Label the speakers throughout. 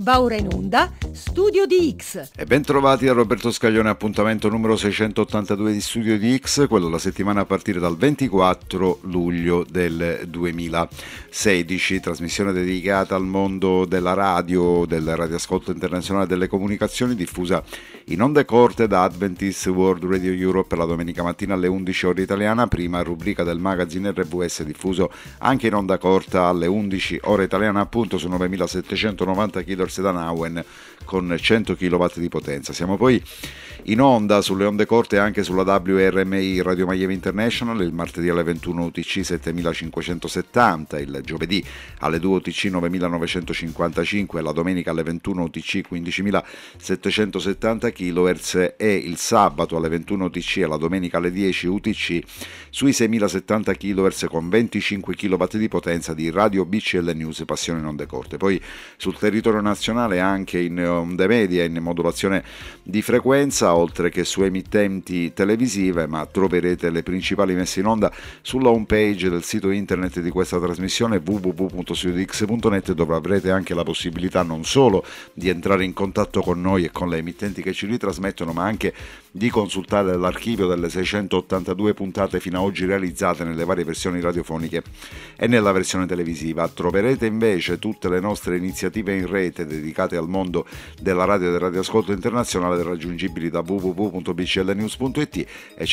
Speaker 1: Va ora in onda Studio di X.
Speaker 2: E ben trovati da Roberto Scaglione, appuntamento numero 682 di Studio di X, quello la settimana a partire dal 24 luglio del 2016, trasmissione dedicata al mondo della radio, del radioascolto internazionale delle comunicazioni, diffusa in onde corte da Adventist World Radio Europe la domenica mattina alle 11 ore italiana, prima rubrica del magazine RVS, diffuso anche in onda corta alle 11 ore italiana, appunto su 9790 kHz da Nauen con 100 kW di potenza. Siamo poi in onda sulle onde corte anche sulla WRMI Radio Miami International il martedì alle 21 UTC 7570, il giovedì alle 2 UTC 9955 e la domenica alle 21 UTC 15770 kHz e il sabato alle 21 UTC e la domenica alle 10 UTC sui 6070 kHz con 25 kW di potenza di Radio BCL News Passione in onde corte. Poi sul territorio nazionale anche in onde media in modulazione di frequenza, oltre che su emittenti televisive, ma troverete le principali messe in onda sulla home page del sito internet di questa trasmissione www.studiodix.net, dove avrete anche la possibilità non solo di entrare in contatto con noi e con le emittenti che ci ritrasmettono, ma anche di consultare l'archivio delle 682 puntate fino ad oggi realizzate nelle varie versioni radiofoniche e nella versione televisiva. Troverete invece tutte le nostre iniziative in rete dedicate al mondo della radio e del radioascolto internazionale, raggiungibili da www.bclnews.it, e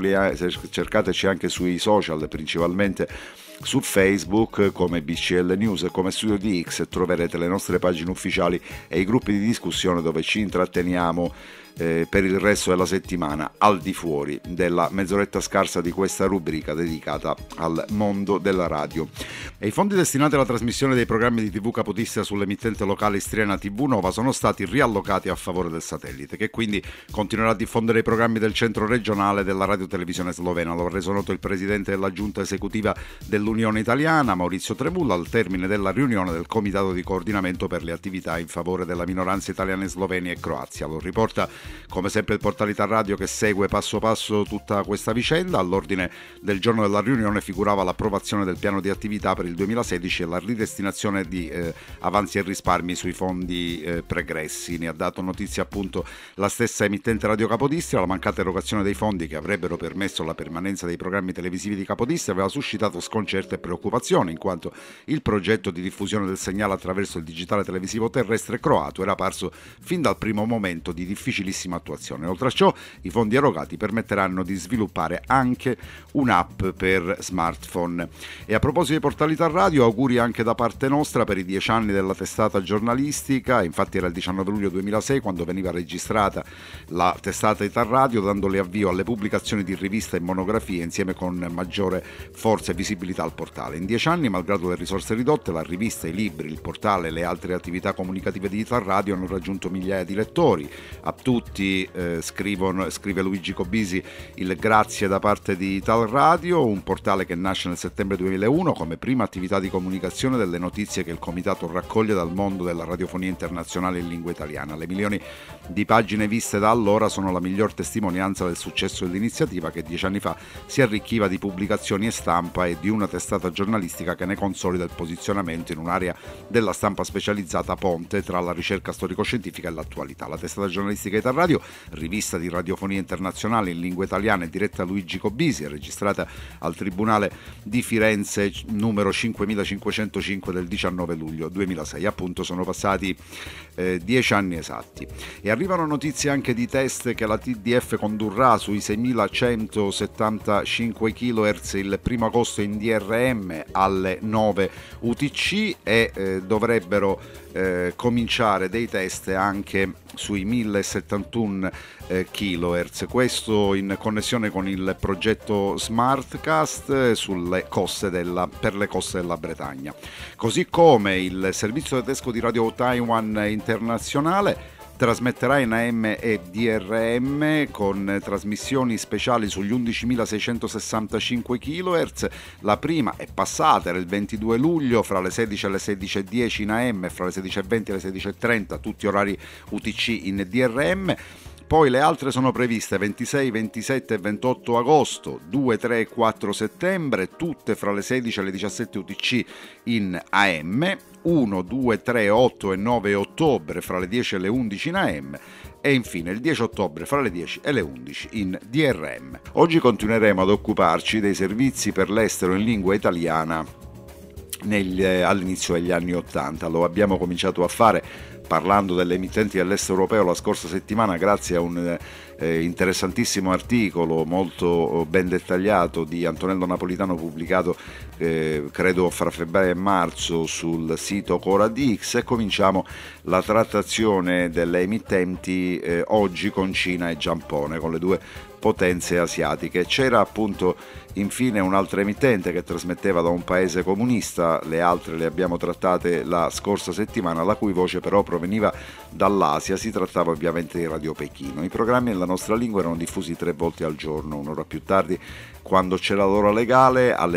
Speaker 2: cercateci anche sui social, principalmente su Facebook come BCL News e come Studio di X. Troverete le nostre pagine ufficiali e i gruppi di discussione dove ci intratteniamo per il resto della settimana, al di fuori della mezz'oretta scarsa di questa rubrica dedicata al mondo della radio. E i fondi destinati alla trasmissione dei programmi di TV capodistria sull'emittente locale istriana TV Nova sono stati riallocati a favore del satellite, che quindi continuerà a diffondere i programmi del centro regionale della radiotelevisione slovena. Lo ha reso noto il presidente della giunta esecutiva dell'Unione Italiana, Maurizio Tremulla, al termine della riunione del comitato di coordinamento per le attività in favore della minoranza italiana in Slovenia e Croazia. Lo riporta come sempre il Portalità Radio, che segue passo passo tutta questa vicenda. All'ordine del giorno della riunione figurava l'approvazione del piano di attività per il 2016 e la ridestinazione di avanzi e risparmi sui fondi pregressi. Ne ha dato notizia appunto la stessa emittente Radio Capodistria. La mancata erogazione dei fondi che avrebbero permesso la permanenza dei programmi televisivi di Capodistria aveva suscitato sconcerto e preoccupazione, in quanto il progetto di diffusione del segnale attraverso il digitale televisivo terrestre croato era parso fin dal primo momento di difficilissima attuazione. Oltre a ciò, i fondi erogati permetteranno di sviluppare anche un'app per smartphone. E a proposito di Portalità Radio, auguri anche da parte nostra per i 10 anni della testata giornalistica. Infatti era il 19 luglio 2006 quando veniva registrata la testata di Tar Radio, dandole avvio alle pubblicazioni di riviste e monografie insieme con maggiore forza e visibilità al portale. In 10 anni, malgrado le risorse ridotte, la rivista, i libri, il portale e le altre attività comunicative di Tar Radio hanno raggiunto migliaia di lettori. A tutti scrive Luigi Cobisi il grazie da parte di Tal Radio, un portale che nasce nel settembre 2001 come prima attività di comunicazione delle notizie che il comitato raccoglie dal mondo della radiofonia internazionale in lingua italiana. Le milioni di pagine viste da allora sono la miglior testimonianza del successo dell'iniziativa, che 10 anni fa si arricchiva di pubblicazioni e stampa e di una testata giornalistica che ne consolida il posizionamento in un'area della stampa specializzata ponte tra la ricerca storico-scientifica e l'attualità. La testata giornalistica di Tar Radio, rivista di radiofonia internazionale in lingua italiana e diretta da Luigi Cobisi, è registrata al Tribunale di Firenze numero 5505 del 19 luglio 2006. Appunto sono passati 10 anni esatti. E arrivano notizie anche di test che la TDF condurrà sui 6175 kHz il 1 agosto in DRM alle 9 UTC e dovrebbero cominciare dei test anche sui 1071 kHz, questo in connessione con il progetto Smartcast per le coste della Bretagna. Così come il servizio tedesco di Radio Taiwan Internazionale trasmetterà in AM e DRM con trasmissioni speciali sugli 11.665 kHz. La prima è passata, era il 22 luglio, fra le 16 e le 16.10 in AM e fra le 16.20 e le 16.30, tutti orari UTC in DRM. Poi le altre sono previste 26, 27 e 28 agosto, 2, 3 e 4 settembre, tutte fra le 16 e le 17 UTC in AM, 1, 2, 3, 8 e 9 ottobre fra le 10 e le 11 in AM e infine il 10 ottobre fra le 10 e le 11 in DRM. Oggi continueremo ad occuparci dei servizi per l'estero in lingua italiana all'inizio degli anni 80. Lo abbiamo cominciato a fare parlando delle emittenti dell'est europeo la scorsa settimana grazie a un interessantissimo articolo molto ben dettagliato di Antonello Napolitano pubblicato credo fra febbraio e marzo sul sito CoraDix, e cominciamo la trattazione delle emittenti oggi con Cina e Giappone, con le due potenze asiatiche. C'era appunto infine un'altra emittente che trasmetteva da un paese comunista, le altre le abbiamo trattate la scorsa settimana, la cui voce però proveniva dall'Asia. Si trattava ovviamente di Radio Pechino. I programmi nella nostra lingua erano diffusi 3 volte al giorno, un'ora più tardi quando c'era l'ora legale alle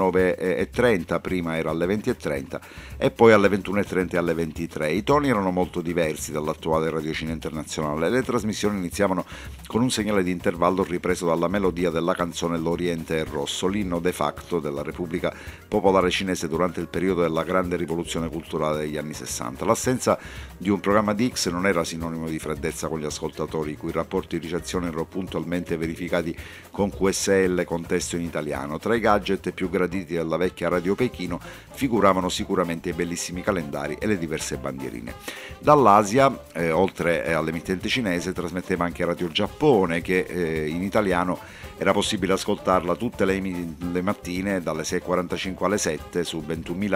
Speaker 2: 19:30, prima era alle 20:30 e poi alle 21:30 e alle 23. I toni erano molto diversi dall'attuale Radio Cina Internazionale. Le trasmissioni iniziavano con un segnale di intervallo ripreso dalla melodia della canzone L'Oriente è Rosso, l'inno de facto della Repubblica Popolare Cinese durante il periodo della grande rivoluzione culturale degli anni 60. L'assenza di un programma di X non era sinonimo di freddezza con gli ascoltatori, i cui rapporti di ricezione erano puntualmente verificati con QSL con testo in italiano. Tra i gadget più graditi della vecchia Radio Pechino figuravano sicuramente i bellissimi calendari e le diverse bandierine. Dall'Asia, oltre all'emittente cinese, trasmetteva anche Radio Giappone, che in italiano era possibile ascoltarla tutte le mattine dalle 6:45 alle 7 su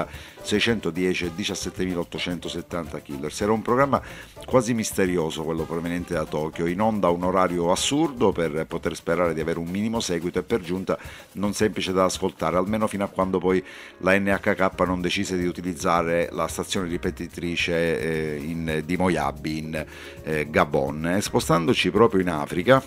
Speaker 2: 21.610 e 17.870 kHz. Era un programma quasi misterioso quello proveniente da Tokyo, in onda a un orario assurdo per poter sperare di avere un minimo seguito e per giunta non semplice da ascoltare, almeno fino a quando poi la NHK non decise di utilizzare la stazione ripetitrice di Moyabi in Gabon. Spostandoci proprio in Africa,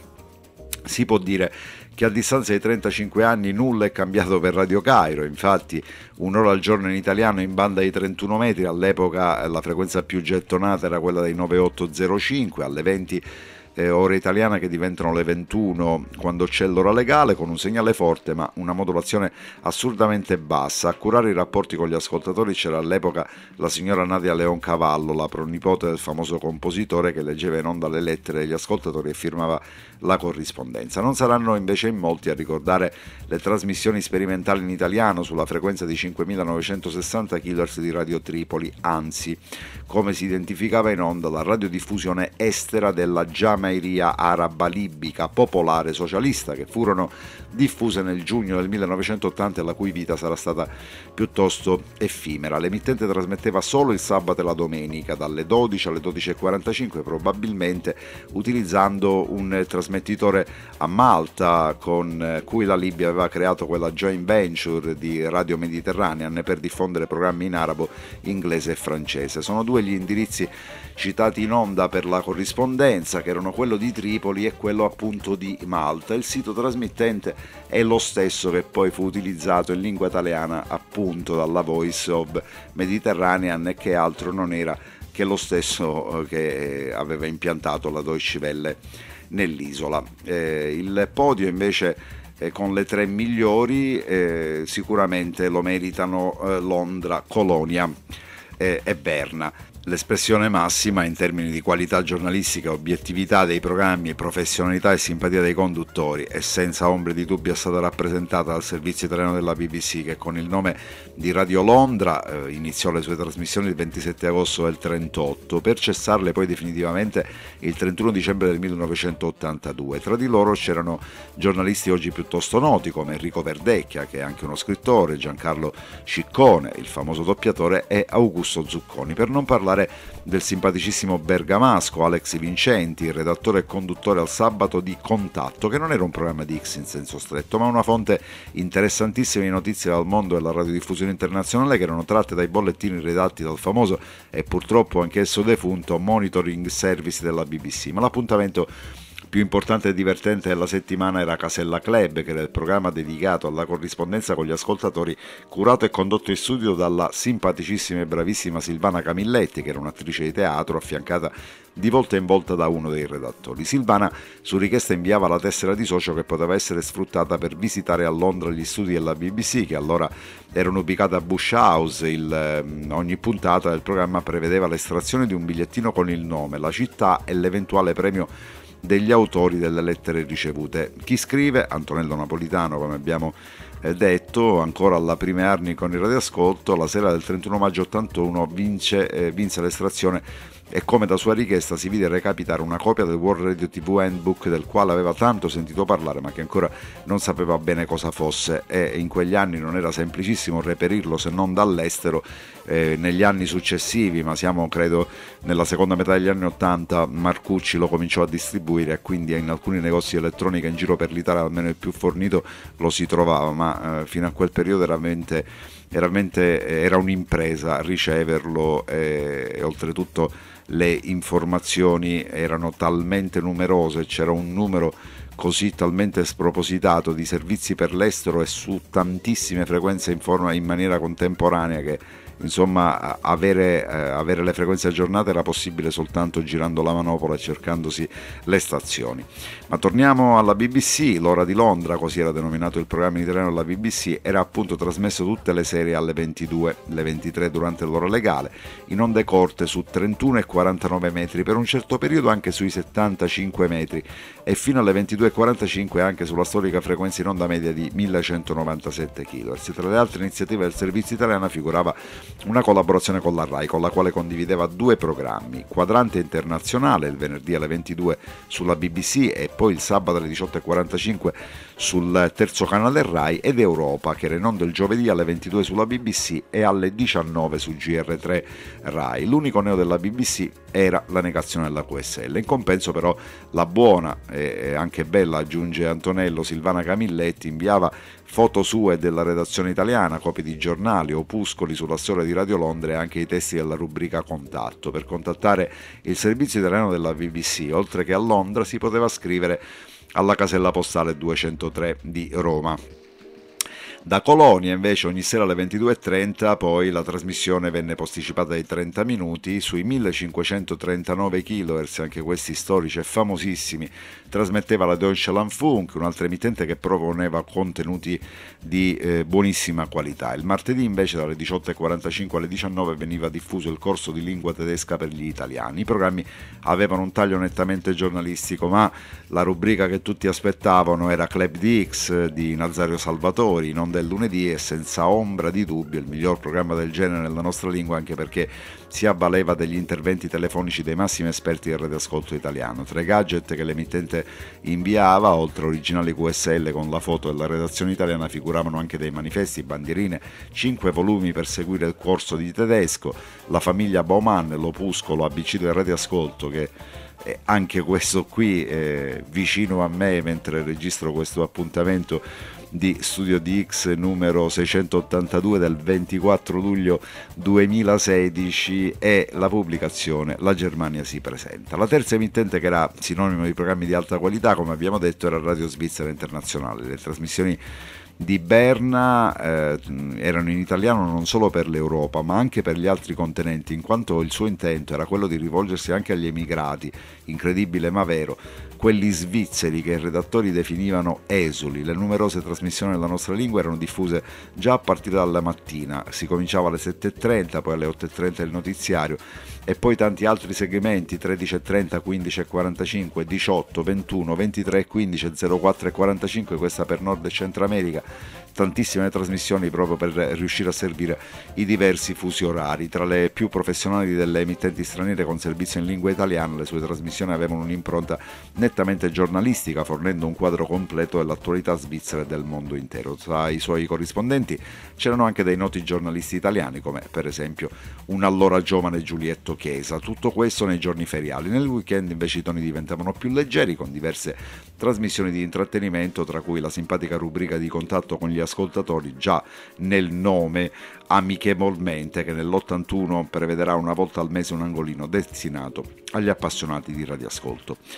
Speaker 2: si può dire che a distanza di 35 anni nulla è cambiato per Radio Cairo. Infatti un'ora al giorno in italiano in banda di 31 metri, all'epoca la frequenza più gettonata era quella dei 9805, alle 20 ore italiana che diventano le 21 quando c'è l'ora legale, con un segnale forte ma una modulazione assurdamente bassa. A curare i rapporti con gli ascoltatori c'era all'epoca la signora Nadia Leoncavallo, la pronipote del famoso compositore, che leggeva in onda le lettere degli ascoltatori e firmava la corrispondenza. Non saranno invece in molti a ricordare le trasmissioni sperimentali in italiano sulla frequenza di 5.960 kHz di Radio Tripoli, anzi, come si identificava in onda, la radiodiffusione estera della Giamairia Araba Libica Popolare Socialista, che furono diffuse nel giugno del 1980 e la cui vita sarà stata piuttosto effimera. L'emittente trasmetteva solo il sabato e la domenica dalle 12 alle 12:45, probabilmente utilizzando un trasmettitore a Malta con cui la Libia aveva creato quella joint venture di Radio Mediterranean per diffondere programmi in arabo, inglese e francese. Sono due gli indirizzi citati in onda per la corrispondenza, che erano quello di Tripoli e quello appunto di Malta. Il sito trasmittente è lo stesso che poi fu utilizzato in lingua italiana appunto dalla Voice of Mediterranean, e che altro non era che lo stesso che aveva impiantato la Deutsche Welle nell'isola. Il podio invece con le 3 migliori sicuramente lo meritano Londra, Colonia e Berna. L'espressione massima in termini di qualità giornalistica, obiettività dei programmi, professionalità e simpatia dei conduttori è senza ombre di dubbio stata rappresentata dal servizio italiano della BBC, che con il nome di Radio Londra iniziò le sue trasmissioni il 27 agosto del 1938 per cessarle poi definitivamente il 31 dicembre del 1982. Tra di loro c'erano giornalisti oggi piuttosto noti come Enrico Verdecchia, che è anche uno scrittore, Giancarlo Ciccone, il famoso doppiatore, e Augusto Zucconi, per non parlare del simpaticissimo bergamasco Alex Vincenti, il redattore e conduttore al sabato di Contatto, che non era un programma di X in senso stretto, ma una fonte interessantissima di notizie dal mondo della radiodiffusione internazionale, che erano tratte dai bollettini redatti dal famoso e purtroppo anch'esso defunto Monitoring Service della BBC. Ma l'appuntamento più importante e divertente della settimana era Casella Club, che era il programma dedicato alla corrispondenza con gli ascoltatori, curato e condotto in studio dalla simpaticissima e bravissima Silvana Camilletti, che era un'attrice di teatro affiancata di volta in volta da uno dei redattori. Silvana su richiesta inviava la tessera di socio che poteva essere sfruttata per visitare a Londra gli studi della BBC, che allora erano ubicati a Bush House. Ogni puntata del programma prevedeva l'estrazione di un bigliettino con il nome, la città e l'eventuale premio degli autori delle lettere ricevute. Chi scrive? Antonello Napolitano, come abbiamo detto, ancora alla prime armi con il radioascolto, la sera del 31 maggio 81 vinse l'estrazione e, come da sua richiesta, si vide recapitare una copia del World Radio TV Handbook, del quale aveva tanto sentito parlare ma che ancora non sapeva bene cosa fosse, e in quegli anni non era semplicissimo reperirlo se non dall'estero. Negli anni successivi, ma siamo credo nella seconda metà degli anni 80, Marcucci lo cominciò a distribuire e quindi in alcuni negozi di elettronica in giro per l'Italia, almeno il più fornito, lo si trovava, ma fino a quel periodo era un'impresa riceverlo, e oltretutto le informazioni erano talmente numerose, c'era un numero così talmente spropositato di servizi per l'estero e su tantissime frequenze in maniera contemporanea che insomma avere le frequenze aggiornate era possibile soltanto girando la manopola e cercandosi le stazioni. Ma torniamo alla BBC. L'ora di Londra, così era denominato il programma in italiano della BBC, era appunto trasmesso tutte le sere alle 22, le 23 durante l'ora legale, in onde corte su 31 e 49 metri, per un certo periodo anche sui 75 metri, e fino alle 22.45 anche sulla storica frequenza in onda media di 1197 kHz. Tra le altre iniziative del servizio italiano figurava una collaborazione con la RAI, con la quale condivideva due programmi: Quadrante Internazionale il venerdì alle 22 sulla BBC e poi il sabato alle 18.45 sul terzo canale RAI, ed Europa, che era in onda il giovedì alle 22 sulla BBC e alle 19 su GR3 RAI. L'unico neo della BBC era la negazione della QSL. In compenso però la buona e anche bella, aggiunge Antonello, Silvana Camilletti inviava foto sue della redazione italiana, copie di giornali, opuscoli sulla storia di Radio Londra e anche i testi della rubrica Contatto. Per contattare il servizio italiano della BBC, oltre che a Londra, si poteva scrivere alla casella postale 203 di Roma. Da Colonia invece ogni sera alle 22.30 poi la trasmissione venne posticipata di 30 minuti sui 1539 kHz, anche questi storici e famosissimi. Trasmetteva la Deutschland Funk, un'altra emittente che proponeva contenuti di buonissima qualità. Il martedì invece dalle 18.45 alle 19 veniva diffuso il corso di lingua tedesca per gli italiani. I programmi avevano un taglio nettamente giornalistico, ma la rubrica che tutti aspettavano era Club di X di Nazario Salvatori, non del lunedì, e senza ombra di dubbio il miglior programma del genere nella nostra lingua, anche perché si avvaleva degli interventi telefonici dei massimi esperti del radioascolto italiano. Tra i gadget che l'emittente inviava, oltre originali QSL con la foto della redazione italiana, figuravano anche dei manifesti, bandierine, 5 volumi per seguire il corso di tedesco, la famiglia Baumann, l'opuscolo ABC del radioascolto, che anche questo qui vicino a me mentre registro questo appuntamento di Studio DX numero 682 del 24 luglio 2016, e la pubblicazione La Germania si presenta. La terza emittente, che era sinonimo di programmi di alta qualità, come abbiamo detto, era Radio Svizzera Internazionale. Le trasmissioni di Berna erano in italiano non solo per l'Europa ma anche per gli altri continenti, in quanto il suo intento era quello di rivolgersi anche agli emigrati, incredibile ma vero, quelli svizzeri che i redattori definivano esuli. Le numerose trasmissioni nella nostra lingua erano diffuse già a partire dalla mattina, si cominciava alle 7.30, poi alle 8.30 il notiziario e poi tanti altri segmenti, 13.30, 15.45, 18, 21, 23, 15, 04 e 45, questa per Nord e Centro America, tantissime trasmissioni proprio per riuscire a servire i diversi fusi orari. Tra le più professionali delle emittenti straniere con servizio in lingua italiana, le sue trasmissioni avevano un'impronta nettamente giornalistica, fornendo un quadro completo dell'attualità svizzera e del mondo intero. Tra i suoi corrispondenti c'erano anche dei noti giornalisti italiani, come per esempio un allora giovane Giulietto Chiesa. Tutto questo nei giorni feriali. Nel weekend invece i toni diventavano più leggeri, con diverse trasmissioni di intrattenimento, tra cui la simpatica rubrica di contatto con gli ascoltatori, già nel nome amichevolmente, che nell'81 prevederà una volta al mese un angolino destinato agli appassionati di radioascolto.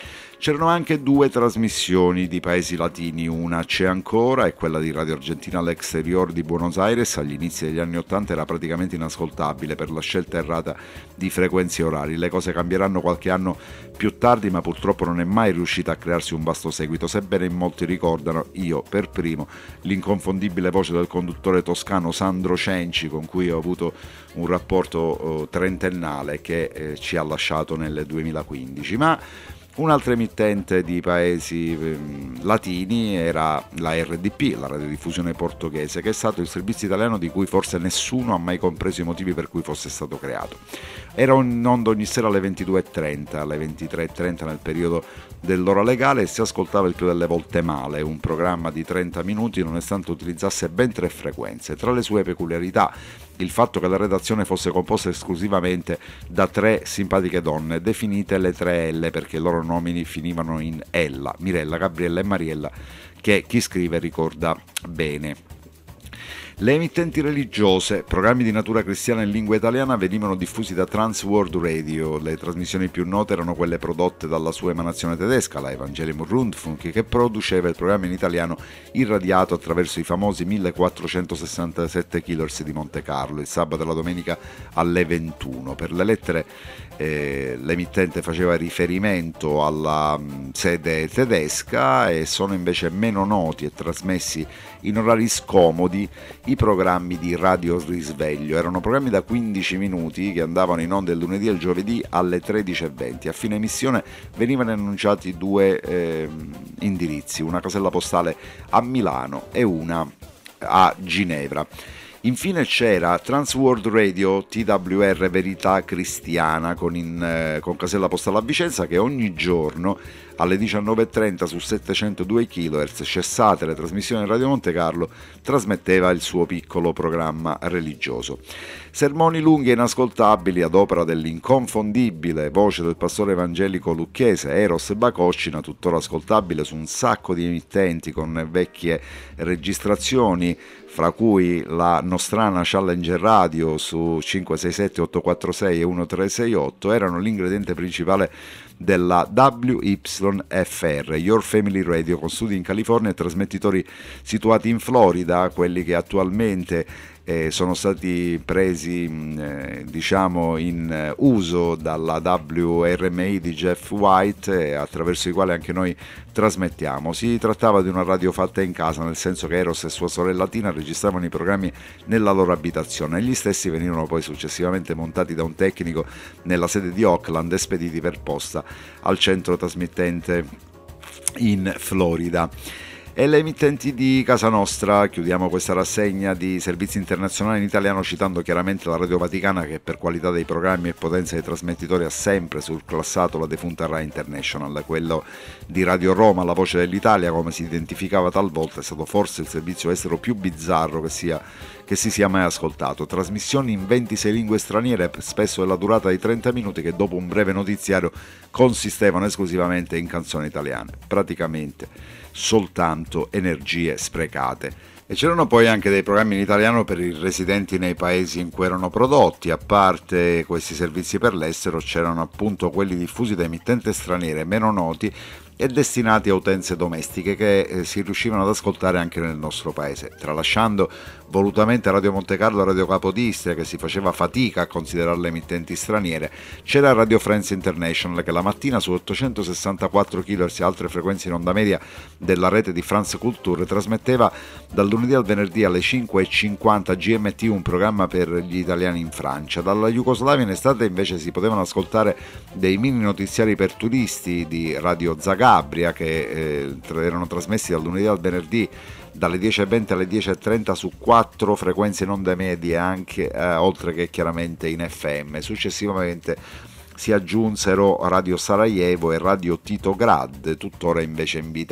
Speaker 2: C'erano anche 2 trasmissioni di paesi latini, una c'è ancora, è quella di Radio Argentina all'Exterior di Buenos Aires. Agli inizi degli anni '80 era praticamente inascoltabile per la scelta errata di frequenze e orari. Le cose cambieranno qualche anno più tardi, ma purtroppo non è mai riuscita a crearsi un vasto seguito, sebbene in molti ricordano, io per primo, l'inconfondibile voce del conduttore toscano Sandro Cenci, con cui ho avuto un rapporto trentennale che ci ha lasciato nel 2015. Ma un'altra emittente di paesi latini era la RDP, la radiodiffusione portoghese, che è stato il servizio italiano di cui forse nessuno ha mai compreso i motivi per cui fosse stato creato. Era in onda ogni sera alle 22.30, alle 23.30 nel periodo dell'ora legale, e si ascoltava il più delle volte male, un programma di 30 minuti nonostante utilizzasse ben 3 frequenze. Tra le sue peculiarità il fatto che la redazione fosse composta esclusivamente da 3 simpatiche donne, definite le 3L perché i loro nomi finivano in Ella, Mirella, Gabriella e Mariella, che chi scrive ricorda bene. Le emittenti religiose, programmi di natura cristiana in lingua italiana, venivano diffusi da Trans World Radio. Le trasmissioni più note erano quelle prodotte dalla sua emanazione tedesca, la Evangelium Rundfunk, che produceva il programma in italiano irradiato attraverso i famosi 1467 kHz di Monte Carlo, il sabato e la domenica alle 21. Per le lettere l'emittente faceva riferimento alla sede tedesca, e sono invece meno noti e trasmessi in orari scomodi i programmi di Radio Risveglio. Erano programmi da 15 minuti che andavano in onda il lunedì e il giovedì alle 13.20. A fine emissione venivano annunciati 2 indirizzi, una casella postale a Milano e una a Ginevra. Infine c'era Trans World Radio TWR Verità Cristiana con casella postale a Vicenza, che ogni giorno alle 19.30 su 702 kHz, cessate le trasmissioni di Radio Monte Carlo, trasmetteva il suo piccolo programma religioso. Sermoni lunghi e inascoltabili ad opera dell'inconfondibile voce del pastore evangelico lucchese Eros Bacoscina, tuttora ascoltabile su un sacco di emittenti con vecchie registrazioni, fra cui la nostrana Challenger Radio su 567, 846 e 1368, erano l'ingrediente principale della WYFR, Your Family Radio, con studi in California e trasmettitori situati in Florida, quelli che attualmente sono stati presi in uso dalla WRMI di Jeff White, attraverso i quali anche noi trasmettiamo. Si trattava di una radio fatta in casa, nel senso che Eros e sua sorella Tina registravano i programmi nella loro abitazione, e gli stessi venivano poi successivamente montati da un tecnico nella sede di Oakland e spediti per posta al centro trasmittente in Florida. E le emittenti di casa nostra, chiudiamo questa rassegna di servizi internazionali in italiano citando chiaramente la Radio Vaticana, che per qualità dei programmi e potenza dei trasmettitori ha sempre surclassato la defunta Rai International. Quello di Radio Roma, la voce dell'Italia, come si identificava talvolta, è stato forse il servizio estero più bizzarro che si sia mai ascoltato. Trasmissioni in 26 lingue straniere, spesso della durata di 30 minuti, che dopo un breve notiziario consistevano esclusivamente in canzoni italiane. Praticamente soltanto energie sprecate. E c'erano poi anche dei programmi in italiano per i residenti nei paesi in cui erano prodotti. A parte questi servizi per l'estero, c'erano appunto quelli diffusi da emittenti straniere meno noti e destinati a utenze domestiche che si riuscivano ad ascoltare anche nel nostro paese, tralasciando volutamente Radio Monte Carlo e Radio Capodistria, che si faceva fatica a considerarle emittenti straniere. C'era Radio France International, che la mattina su 864 kHz e altre frequenze in onda media della rete di France Culture trasmetteva dal lunedì al venerdì alle 5.50 GMT un programma per gli italiani in Francia. Dalla Jugoslavia in estate invece si potevano ascoltare dei mini notiziari per turisti di Radio Zagabria, che erano trasmessi dal lunedì al venerdì dalle 10.20 alle 10.30 su 4 frequenze in onde medie, anche oltre che chiaramente in FM. Successivamente si aggiunsero Radio Sarajevo e Radio Titograd, tuttora invece in vita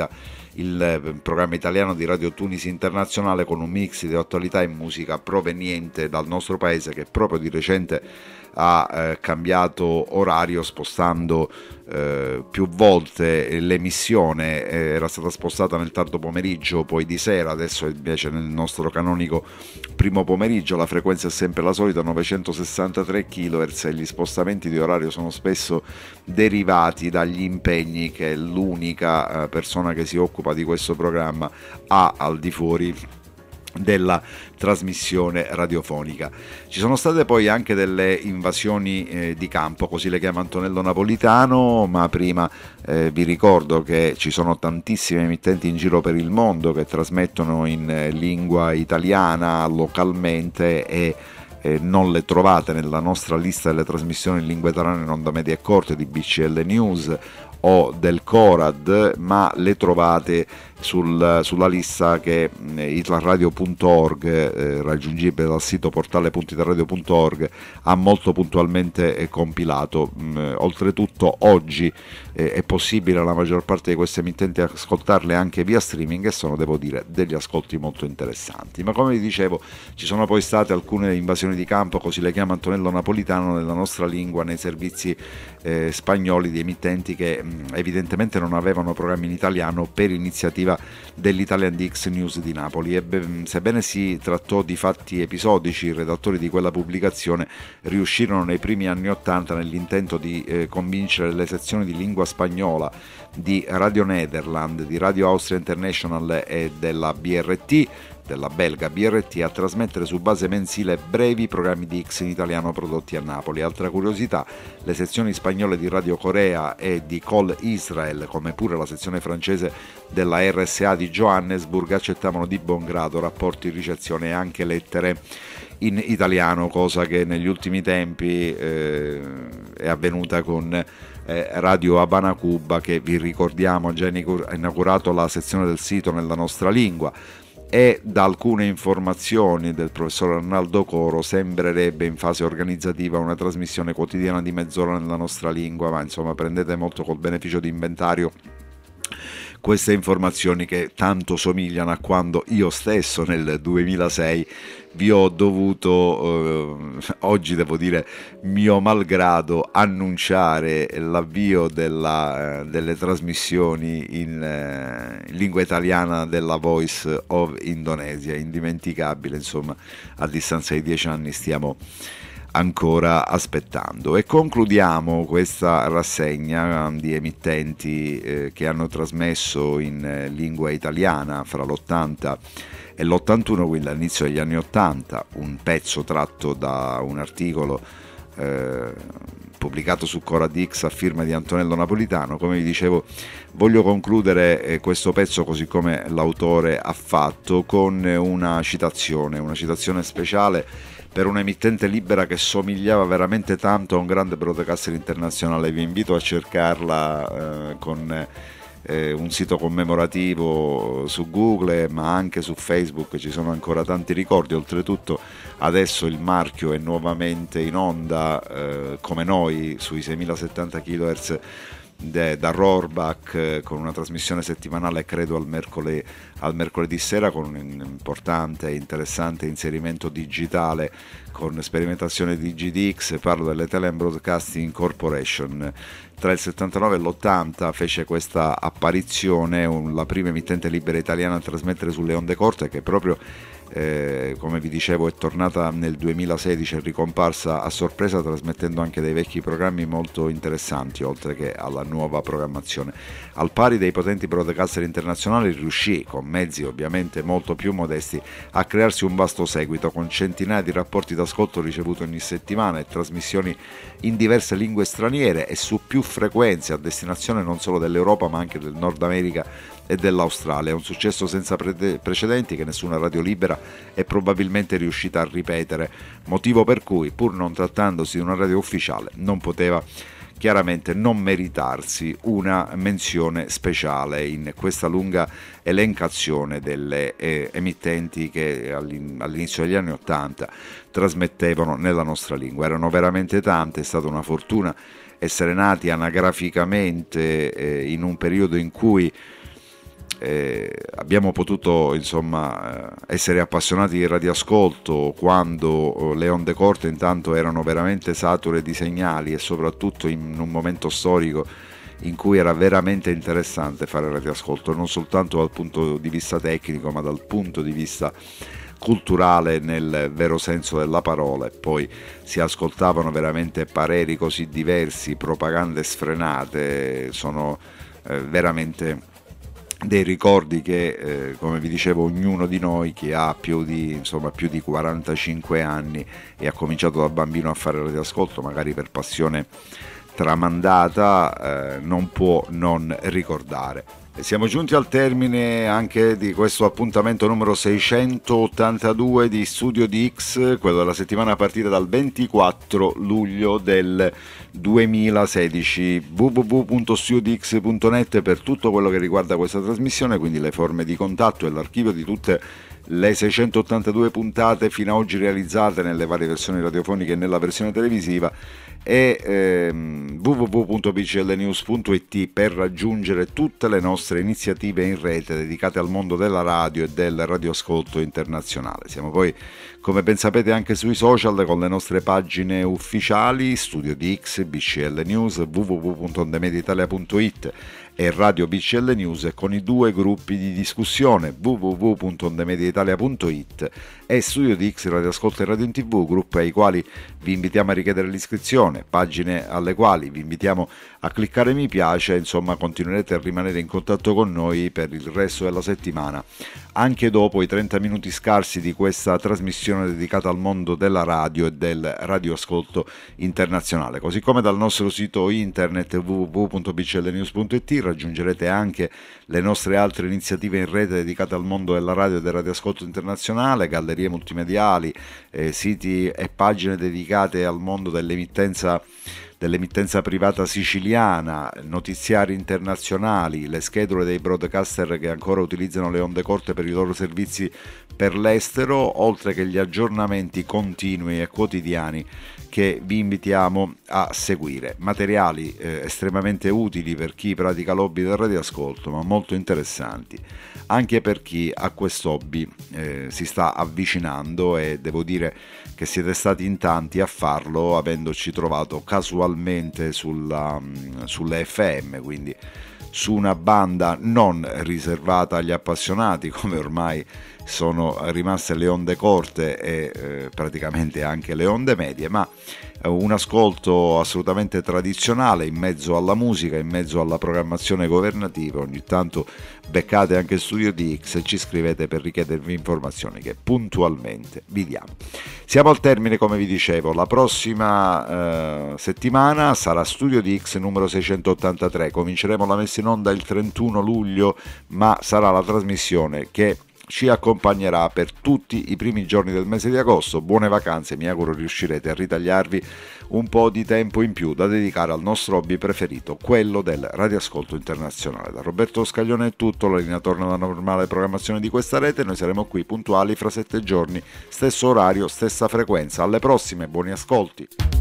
Speaker 2: il programma italiano di Radio Tunis Internazionale, con un mix di attualità e musica proveniente dal nostro paese, che proprio di recente ha cambiato orario, spostando più volte l'emissione. Era stata spostata nel tardo pomeriggio, poi di sera, adesso invece nel nostro canonico primo pomeriggio. La frequenza è sempre la solita, 963 kHz, e gli spostamenti di orario sono spesso derivati dagli impegni che l'unica persona che si occupa di questo programma ha al di fuori della trasmissione radiofonica. Ci sono state poi anche delle invasioni di campo, così le chiama Antonello Napolitano, ma prima vi ricordo che ci sono tantissime emittenti in giro per il mondo che trasmettono in lingua italiana localmente, e non le trovate nella nostra lista delle trasmissioni in lingua italiana in onda media e corte di BCL News o del Corad, ma le trovate sulla lista che italradio.org, raggiungibile dal sito portale.italradio.org, ha molto puntualmente compilato. Oltretutto oggi è possibile la maggior parte di queste emittenti ascoltarle anche via streaming, e sono, devo dire, degli ascolti molto interessanti. Ma come vi dicevo, ci sono poi state alcune invasioni di campo, così le chiama Antonello Napolitano, nella nostra lingua, nei servizi spagnoli, di emittenti che evidentemente non avevano programmi in italiano per iniziativa dell'Italian DX News di Napoli. E sebbene si trattò di fatti episodici, i redattori di quella pubblicazione riuscirono nei primi anni '80 nell'intento di convincere le sezioni di lingua spagnola di Radio Nederland, di Radio Austria International e della BRT, della belga BRT, a trasmettere su base mensile brevi programmi di X in italiano prodotti a Napoli. Altra curiosità, le sezioni spagnole di Radio Corea e di Call Israel, come pure la sezione francese della RSA di Johannesburg, accettavano di buon grado rapporti, ricezione e anche lettere in italiano, cosa che negli ultimi tempi è avvenuta con Radio Habana Cuba, che vi ricordiamo ha già inaugurato la sezione del sito nella nostra lingua. E da alcune informazioni del professor Arnaldo Coro sembrerebbe in fase organizzativa una trasmissione quotidiana di mezz'ora nella nostra lingua, ma insomma prendete molto col beneficio di inventario queste informazioni, che tanto somigliano a quando io stesso nel 2006 vi ho dovuto, oggi devo dire mio malgrado, annunciare l'avvio delle trasmissioni in lingua italiana della Voice of Indonesia. Indimenticabile, insomma, a distanza di 10 anni stiamo ancora aspettando. E concludiamo questa rassegna di emittenti che hanno trasmesso in lingua italiana fra l'80 e l'81, quindi all'inizio degli anni 80, un pezzo tratto da un articolo pubblicato su Coradix a firma di Antonello Napolitano. Come vi dicevo, voglio concludere questo pezzo, così come l'autore ha fatto, con una citazione speciale per un'emittente libera che somigliava veramente tanto a un grande broadcaster internazionale. Vi invito a cercarla con un sito commemorativo su Google, ma anche su Facebook ci sono ancora tanti ricordi. Oltretutto adesso il marchio è nuovamente in onda, come noi, sui 6070 kHz da Rohrbach, con una trasmissione settimanale, credo al mercoledì sera, con un importante e interessante inserimento digitale con sperimentazione di GDX. Parlo delle Italian Broadcasting Corporation. Tra il 79 e l'80 fece questa apparizione la prima emittente libera italiana a trasmettere sulle onde corte, che proprio come vi dicevo è tornata nel 2016, è ricomparsa a sorpresa trasmettendo anche dei vecchi programmi molto interessanti, oltre che alla nuova programmazione. Al pari dei potenti broadcaster internazionali, riuscì, con mezzi ovviamente molto più modesti, a crearsi un vasto seguito, con centinaia di rapporti d'ascolto ricevuti ogni settimana e trasmissioni in diverse lingue straniere e su più frequenze, a destinazione non solo dell'Europa ma anche del Nord America e dell'Australia. Un successo senza precedenti che nessuna radio libera è probabilmente riuscita a ripetere, motivo per cui, pur non trattandosi di una radio ufficiale, non poteva chiaramente non meritarsi una menzione speciale in questa lunga elencazione delle emittenti che all'inizio degli anni '80 trasmettevano nella nostra lingua. Erano veramente tante, è stata una fortuna essere nati anagraficamente in un periodo in cui abbiamo potuto essere appassionati di radioascolto quando le onde corte intanto erano veramente sature di segnali, e soprattutto in un momento storico in cui era veramente interessante fare radioascolto, non soltanto dal punto di vista tecnico ma dal punto di vista culturale nel vero senso della parola. E poi si ascoltavano veramente pareri così diversi, propagande sfrenate. Sono veramente dei ricordi che, come vi dicevo, ognuno di noi che ha più di 45 anni e ha cominciato da bambino a fare radioascolto, magari per passione tramandata, non può non ricordare. E siamo giunti al termine anche di questo appuntamento numero 682 di Studio di X, quello della settimana a partire dal 24 luglio del 2016. www.studiodix.net per tutto quello che riguarda questa trasmissione, quindi le forme di contatto e l'archivio di tutte le 682 puntate fino ad oggi realizzate nelle varie versioni radiofoniche e nella versione televisiva, e www.bclnews.it per raggiungere tutte le nostre iniziative in rete dedicate al mondo della radio e del radioascolto internazionale. Siamo poi, come ben sapete, anche sui social con le nostre pagine ufficiali Studio di X, BCL News, www.ondemediaitalia.it e Radio BCL News, e con i due gruppi di discussione www.ondemediaitalia.it e Studio di X Radio Ascolto e Radio in TV, gruppi ai quali vi invitiamo a richiedere l'iscrizione, pagine alle quali vi invitiamo a cliccare mi piace. Insomma, continuerete a rimanere in contatto con noi per il resto della settimana, anche dopo i 30 minuti scarsi di questa trasmissione dedicata al mondo della radio e del radioascolto internazionale. Così come dal nostro sito internet www.bclnews.it raggiungerete anche le nostre altre iniziative in rete dedicate al mondo della radio e del radioascolto internazionale, gallerie multimediali, siti e pagine dedicate al mondo dell'emittenza privata siciliana, notiziari internazionali, le schedule dei broadcaster che ancora utilizzano le onde corte per i loro servizi per l'estero, oltre che gli aggiornamenti continui e quotidiani che vi invitiamo a seguire. Materiali estremamente utili per chi pratica l'hobby del radioascolto, ma molto interessanti anche per chi a questo hobby si sta avvicinando, e devo dire che siete stati in tanti a farlo, avendoci trovato casualmente sulle FM, quindi su una banda non riservata agli appassionati, come ormai sono rimaste le onde corte e praticamente anche le onde medie, ma un ascolto assolutamente tradizionale in mezzo alla musica, in mezzo alla programmazione governativa. Ogni tanto beccate anche Studio di X e ci scrivete per richiedervi informazioni che puntualmente vi diamo. Siamo al termine, come vi dicevo. La prossima settimana sarà Studio di X numero 683. Cominceremo la messa in onda il 31 luglio, ma sarà la trasmissione che ci accompagnerà per tutti i primi giorni del mese di agosto. Buone vacanze, mi auguro riuscirete a ritagliarvi un po' di tempo in più da dedicare al nostro hobby preferito, quello del radioascolto internazionale. Da Roberto Scaglione è tutto, la linea torna alla normale programmazione di questa rete, noi saremo qui puntuali fra 7 giorni, stesso orario, stessa frequenza. Alle prossime, buoni ascolti.